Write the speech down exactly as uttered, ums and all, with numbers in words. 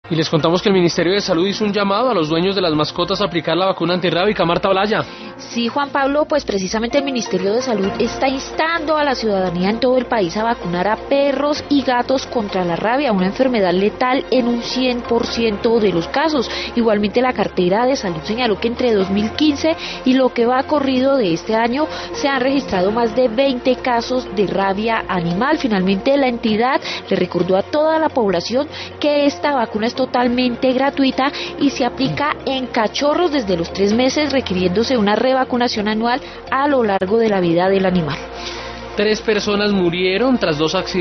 Y les contamos que el Ministerio de Salud hizo un llamado a los dueños de las mascotas a aplicar la vacuna antirrábica. Marta Olaya. Sí, Juan Pablo, pues precisamente el Ministerio de Salud está instando a la ciudadanía en todo el país a vacunar a perros y gatos contra la rabia, una enfermedad letal en un cien por ciento de los casos. Igualmente la cartera de salud señaló que entre dos mil quince y lo que va corrido de este año se han registrado más de veinte casos de rabia animal. Finalmente la entidad le recordó a toda la población que esta vacuna es totalmente gratuita y se aplica en cachorros desde los tres meses, requiriéndose una revacunación anual a lo largo de la vida del animal. Tres personas murieron tras dos accidentes